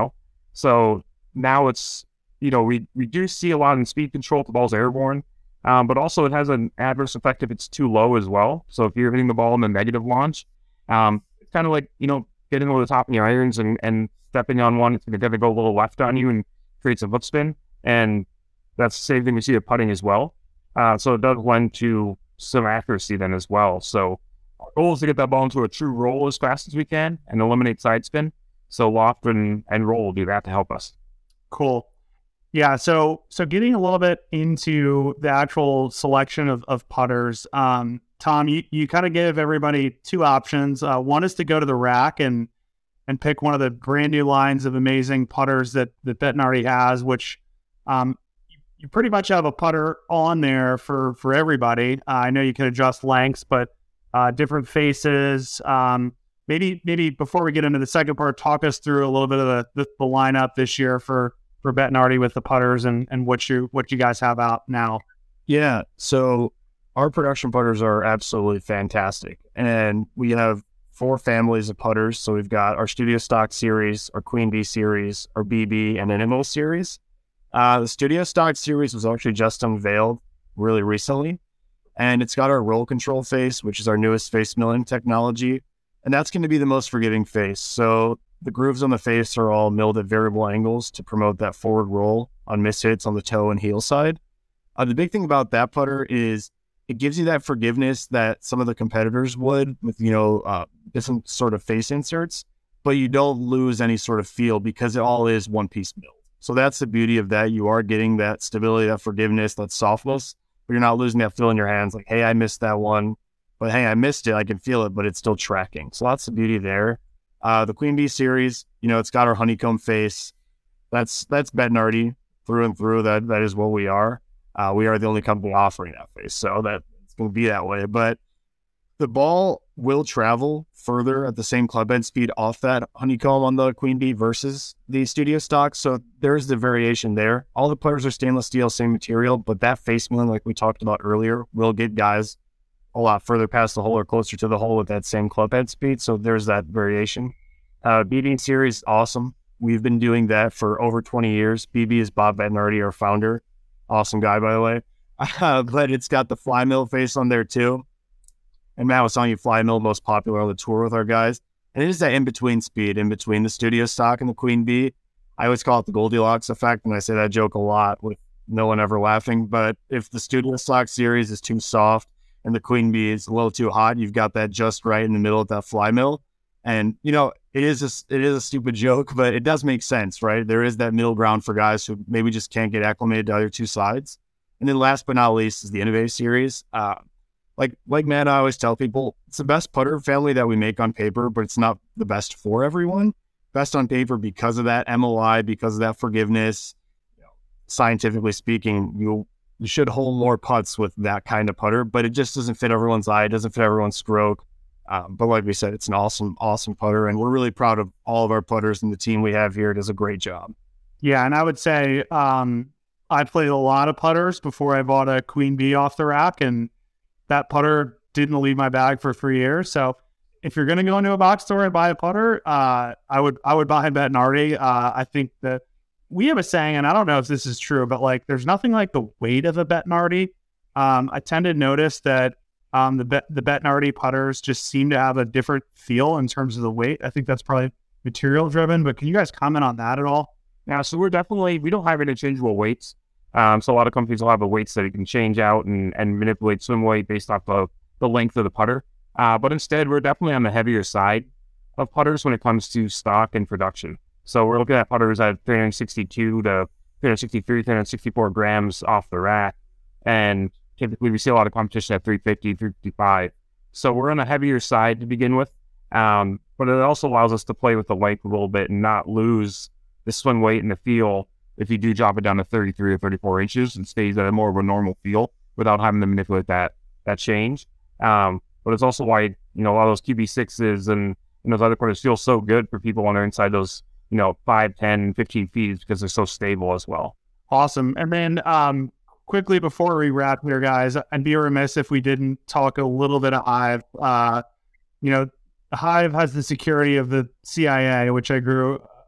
So now it's, you know, we, we do see a lot in speed control if the ball's airborne, um, but also it has an adverse effect if it's too low as well. So if you're hitting the ball in the negative launch, um, it's kind of like, you know, getting over the top of your irons and, and stepping on one, it's going to go a little left on you and create some hook spin. And that's the same thing we see at putting as well. Uh, so it does lend to some accuracy then as well. So our goal is to get that ball into a true roll as fast as we can and eliminate side spin. So loft and, and roll will do that to help us. Cool. Yeah. So, so getting a little bit into the actual selection of, of putters, um, Tom, you, you kind of give everybody two options. Uh, one is to go to the rack and, and pick one of the brand new lines of amazing putters that, that Bettinardi has, which, um, you pretty much have a putter on there for, for everybody. Uh, I know you can adjust lengths, but, uh, different faces, um, Maybe maybe before we get into the second part, talk us through a little bit of the, the, the lineup this year for, for Bettinardi with the putters and, and what you what you guys have out now. Yeah, so our production putters are absolutely fantastic. And we have four families of putters. So we've got our Studio Stock series, our Queen Bee series, our B B, and an M O series. Uh, the Studio Stock series was actually just unveiled really recently. And it's got our roll control face, which is our newest face milling technology. And that's going to be the most forgiving face. So the grooves on the face are all milled at variable angles to promote that forward roll on mishits on the toe and heel side. Uh, the big thing about that putter is it gives you that forgiveness that some of the competitors would with, you know, uh, different sort of face inserts, but you don't lose any sort of feel because it all is one piece milled. So that's the beauty of that. You are getting that stability, that forgiveness, that softness, but you're not losing that feel in your hands. Like, hey, I missed that one. But hey, I missed it. I can feel it, but it's still tracking. So lots of beauty there. Uh, the Queen Bee series, you know, it's got our honeycomb face. That's that's Bettinardi through and through. That that is what we are. Uh, we are the only company offering that face, so that it's going to be that way. But the ball will travel further at the same club head speed off that honeycomb on the Queen Bee versus the Studio Stock. So there's the variation there. All the putters are stainless steel, same material, but that face milling, like we talked about earlier, will get guys a lot further past the hole or closer to the hole with that same club head speed. So there's that variation. Uh, B B series, awesome. We've been doing that for over twenty years. B B is Bob Bettinardi, our founder. Awesome guy, by the way. Uh, but it's got the fly mill face on there too. And Matt was telling you fly mill most popular on the tour with our guys. And it is that in-between speed, in between the Studio Stock and the Queen Bee. I always call it the Goldilocks effect, and I say that joke a lot with no one ever laughing. But if the Studio Stock series is too soft, and the Queen Bee is a little too hot, you've got that just right in the middle of that fly mill. And, you know, it is a, it is a stupid joke, but it does make sense, right? There is that middle ground for guys who maybe just can't get acclimated to either two sides. And then last but not least is the Innovate series. Uh, like, like Matt, I always tell people, it's the best putter family that we make on paper, but it's not the best for everyone. Best on paper because of that M O I, because of that forgiveness. You know, scientifically speaking, you'll You should hold more putts with that kind of putter, but it just doesn't fit everyone's eye. It doesn't fit everyone's stroke. Um, but like we said, it's an awesome, awesome putter, and we're really proud of all of our putters, and the team we have here does a great job. Yeah, and I would say um, I played a lot of putters before I bought a Queen Bee off the rack, and that putter didn't leave my bag for three years. So if you're going to go into a box store and buy a putter, uh, I would I would buy Bettinardi. Uh, I think that we have a saying, and I don't know if this is true, but like, there's nothing like the weight of a Bettinardi. Um, I tend to notice that um, the Bet the Bettinardi putters just seem to have a different feel in terms of the weight. I think that's probably material driven, but can you guys comment on that at all? Yeah, so we're definitely, we don't have interchangeable weights. Um, so a lot of companies will have a weights that you can change out and, and manipulate swim weight based off of the length of the putter. Uh, but instead, we're definitely on the heavier side of putters when it comes to stock and production. So we're looking at putters at three sixty-two to three sixty-three, three sixty-four grams off the rack. And typically we see a lot of competition at three fifty, three fifty-five. So we're on the heavier side to begin with. Um, but it also allows us to play with the length a little bit and not lose the swing weight and the feel if you do drop it down to thirty-three or thirty-four inches and stays at a more of a normal feel without having to manipulate that that change. Um, but it's also why, you know, a lot of those Q B sixes and, and those other putters feel so good for people when they're inside those, you know, five, ten, fifteen feet because they're so stable as well. Awesome. And then um, quickly before we wrap here, guys, I'd be remiss if we didn't talk a little bit of Hive. Uh, you know, Hive has the security of the C I A, which I grew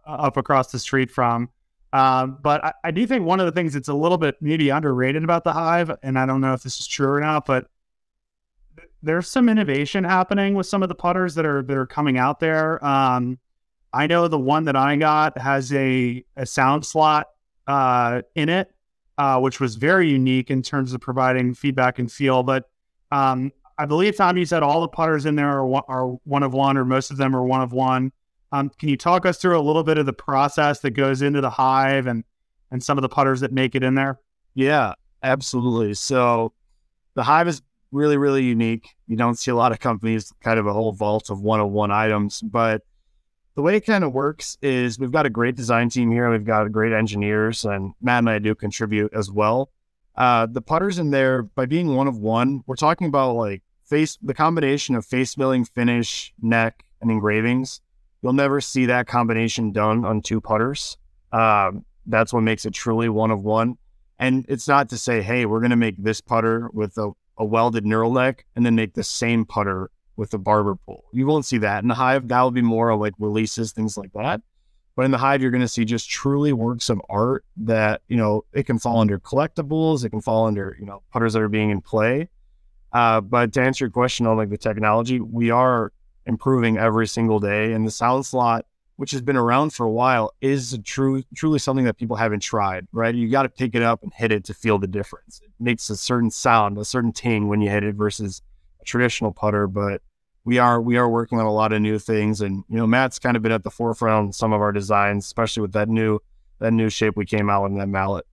up across the street from. Um, but I, I do think one of the things that's a little bit maybe underrated about the Hive, and I don't know if this is true or not, but there's some innovation happening with some of the putters that are that are coming out there. Um, I know the one that I got has a, a sound slot uh, in it, uh, which was very unique in terms of providing feedback and feel. But um, I believe, Tom, you said all the putters in there are one, are one of one, or most of them are one of one. Um, can you talk us through a little bit of the process that goes into the Hive and, and some of the putters that make it in there? Yeah, absolutely. So the Hive is really, really unique. You don't see a lot of companies, kind of a whole vault of one-of-one items, but the way it kind of works is we've got a great design team here. We've got great engineers, and Matt and I do contribute as well. Uh, the putters in there, by being one of one, we're talking about like face, the combination of face milling, finish, neck, and engravings. You'll never see that combination done on two putters. Um, that's what makes it truly one of one. And it's not to say, hey, we're going to make this putter with a, a welded knurl neck and then make the same putter with a barber pole. You won't see that in the Hive. That will be more like releases, things like that. But in the Hive, you're going to see just truly works of art that, you know, it can fall under collectibles. It can fall under, you know, putters that are being in play. Uh, but to answer your question on like the technology, we are improving every single day. And the sound slot, which has been around for a while, is a true, truly something that people haven't tried, right? You got to pick it up and hit it to feel the difference. It makes a certain sound, a certain ting when you hit it versus a traditional putter. But we are we are working on a lot of new things. And, you know, Matt's kind of been at the forefront of some of our designs, especially with that new that new shape we came out with in that mallet.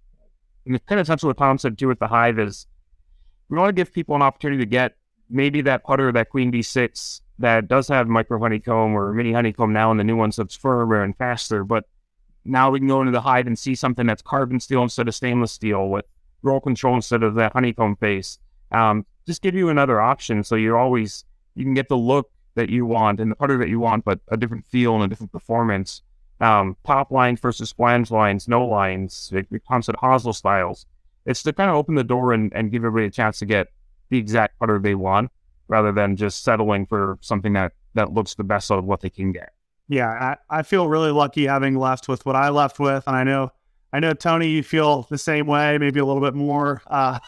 And the kind of touch on what Tom said too with the Hive is we want to give people an opportunity to get maybe that putter, that Queen D six, that does have micro honeycomb or mini honeycomb now, and the new ones that's firmer and faster. But now we can go into the Hive and see something that's carbon steel instead of stainless steel, with roll control instead of that honeycomb face. Um, just give you another option, so you're always you can get the look that you want and the putter that you want, but a different feel and a different performance. Um, top lines versus flange lines, no lines, it, it comes at hosel styles. It's to kind of open the door and, and give everybody a chance to get the exact putter they want, rather than just settling for something that, that looks the best out of what they can get. Yeah, I, I feel really lucky having left with what I left with. And I know, I know, Tony, you feel the same way, maybe a little bit more. Uh,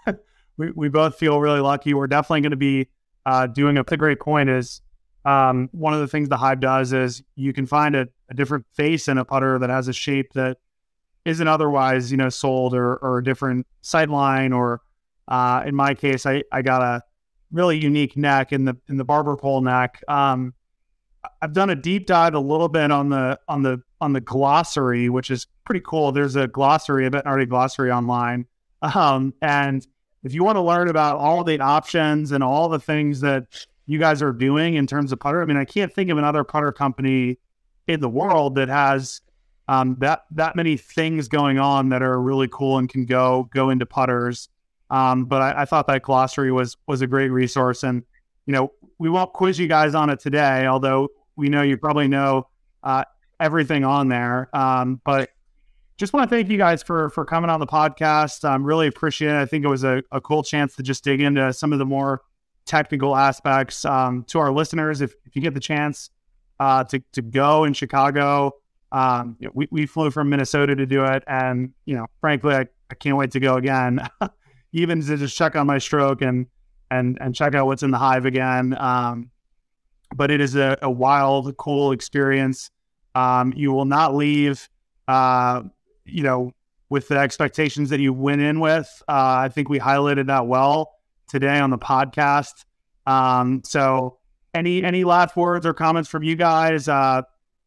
we, we both feel really lucky. We're definitely going to be uh, doing a, the great point is um, one of the things the Hive does is you can find a, a different face in a putter that has a shape that isn't otherwise, you know, sold, or, or a different sight line, or uh, in my case, I, I got a really unique neck in the in the barber pole neck. Um, I've done a deep dive a little bit on the on the on the glossary, which is pretty cool. There's a glossary, a veterinary glossary online, um, and if you want to learn about all the options and all the things that you guys are doing in terms of putter, I mean, I can't think of another putter company in the world that has um, that that many things going on that are really cool and can go go into putters. Um, but I, I thought that glossary was was a great resource, and you know, we won't quiz you guys on it today, although we know you probably know uh, everything on there. Um, but just want to thank you guys for for coming on the podcast. Um, really appreciate it. I think it was a, a cool chance to just dig into some of the more technical aspects. Um, to our listeners, if, if you get the chance uh, to to go in Chicago, um, you know, we we flew from Minnesota to do it, and you know, frankly, I, I can't wait to go again. Even to just check on my stroke and and and check out what's in the Hive again. Um, but it is a, a wild, cool experience. Um, you will not leave, uh, you know, with the expectations that you went in with. Uh, I think we highlighted that well today on the podcast. Um, so, any any last words or comments from you guys? Uh,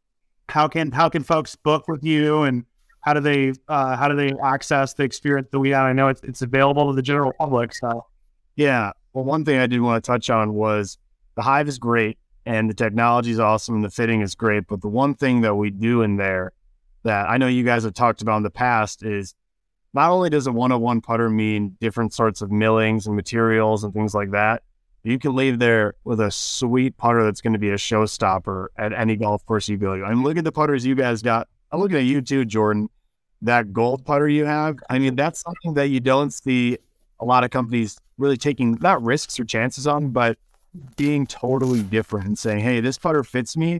how can how can folks book with you, and how do they uh, how do they access the experience that we have? I know it's it's available to the general public. So, yeah. Well, one thing I did want to touch on was the Hive is great and the technology is awesome and the fitting is great. But the one thing that we do in there that I know you guys have talked about in the past is not only does a one-on-one putter mean different sorts of millings and materials and things like that, you can leave there with a sweet putter that's going to be a showstopper at any golf course you go to. I mean, look at the putters you guys got. I'm looking at you too, Jordan. That gold putter you have, I mean, that's something that you don't see a lot of companies really taking, not risks or chances on, but being totally different and saying, hey, this putter fits me.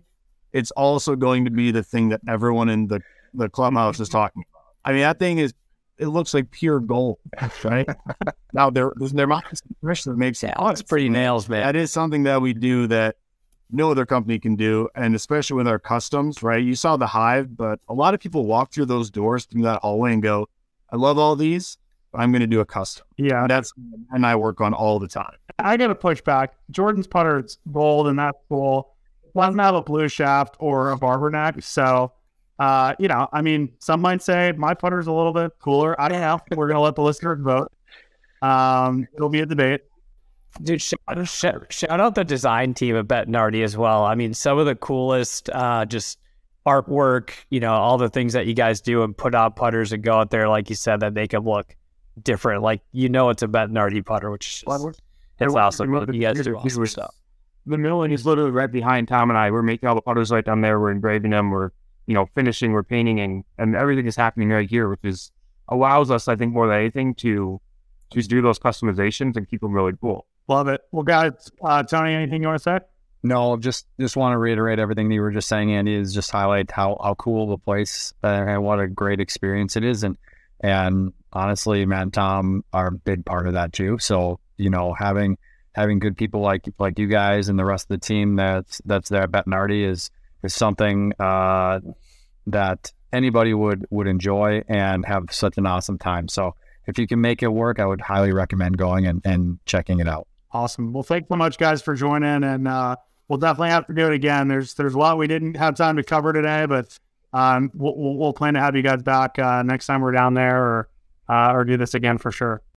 it's also going to be the thing that everyone in the, the clubhouse is talking about. I mean, that thing is, it looks like pure gold, right? Now, there, there might be some pressure that makes it. Oh, it's pretty nails, man. That is something that we do that no other company can do, and especially with our customs, right? You saw the Hive, but a lot of people walk through those doors, through that hallway, and go, I love all these, but I'm going to do a custom. Yeah. That's, and I work on all the time. I got to push back. Jordan's putter is gold, and that's cool. Doesn't have a blue shaft or a barber neck. So, uh, you know, I mean, some might say my putter's a little bit cooler. I don't know. We're going to let the listeners vote. Um, it'll be a debate. Dude, shout, shout, shout out the design team at Bettinardi as well. I mean, some of the coolest uh, just artwork, you know, all the things that you guys do and put out putters and go out there, like you said, that make them look different. Like, you know, it's a Bettinardi putter, which is just, it's awesome. You guys do awesome stuff. The milling is literally right behind Tom and I. We're making all the putters right down there. We're engraving them. We're, you know, finishing, we're painting, and, and everything is happening right here, which is allows us, I think, more than anything to to do those customizations and keep them really cool. Love it. Well, guys, uh, Tony, anything you want to say? No, just just want to reiterate everything that you were just saying, Andy, is just highlight how, how cool the place uh, and what a great experience it is. And and honestly, Matt and Tom are a big part of that too. So, you know, having having good people like like you guys and the rest of the team that's that's there at Bettinardi is is something uh, that anybody would would enjoy and have such an awesome time. So if you can make it work, I would highly recommend going and, and checking it out. Awesome. Well, thanks so much, guys, for joining, and uh, we'll definitely have to do it again. There's there's a lot we didn't have time to cover today, but um, we'll, we'll, we'll plan to have you guys back uh, next time we're down there, or uh, or do this again for sure.